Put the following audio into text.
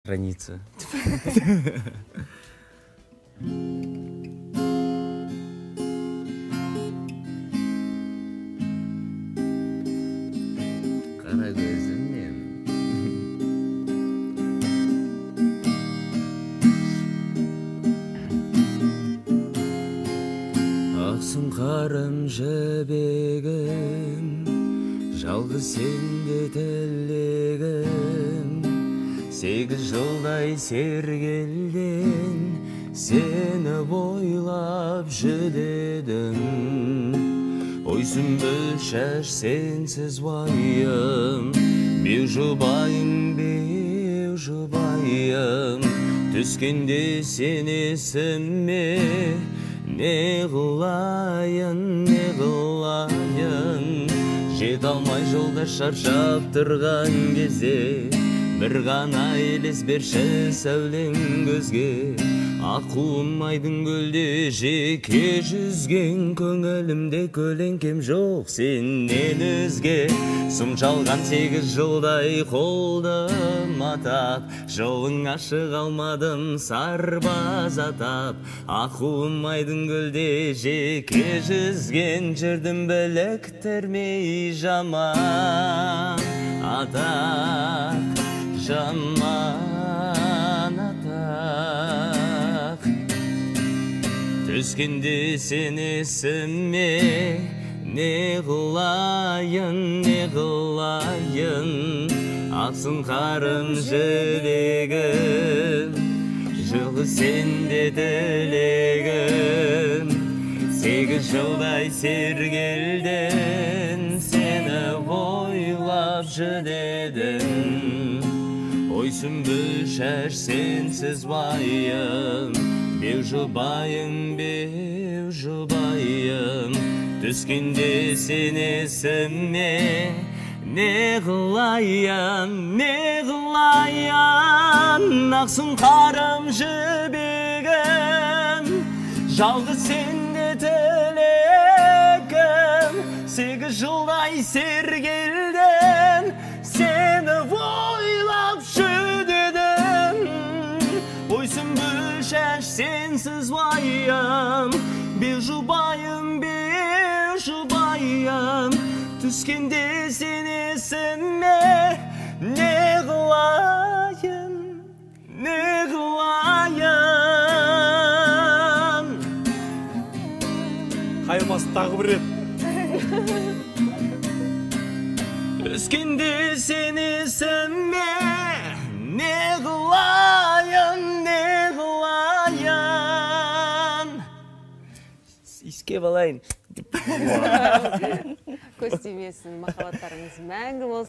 Граница. Кара көзім мен. Ақсың қарым жібегім, жалғыз сенде тілегім. 8 жылдай сергелден сені бойлап жүдедім. Ой сүмбіл шаш сенсіз уайым, беу жұбайым. Түскенде сен есіме, не қылайын. Жет алмай жолда шаршап тұрған кезде, бір ғана елес берші сәулең көзге. Аққуым айдың көлде жеке жүзген, көңілімде көлеңкем жоқ сенен өзге. Сұм жалған 8 жылдай қолдым атап, жолың ашық алмадым сарбаз атап. Аққуым айдың көлде жеке жүзген, жүрдім біліктірмей жаман атап. Жаман атақ. Түскенде сен есіме, не қылайын. Ақсың қарым жүрегім, жылы сенде тілегім. 8 жылдай сергелден сені бойлап жүдедім. Ой сүмбіл шаш сенсіз уайым, беу жұбайым. Түскенде сен есіме, не қылайын. Ақсың қарым жібегім, жалғыз сенде тілегім. 8 жылдай сергелден сені ойлап жүдедім. Ой сүмбіл шаш сенсіз уайым, беу жұбайым. Түскенде сен есіме, не қылайын. Қайырмасы тағы бір рет. Түскенде сен есіме, не қылайын. Иіскеп алайын. Көз тимесін, махаббаттарыңыз мәңгі болсын.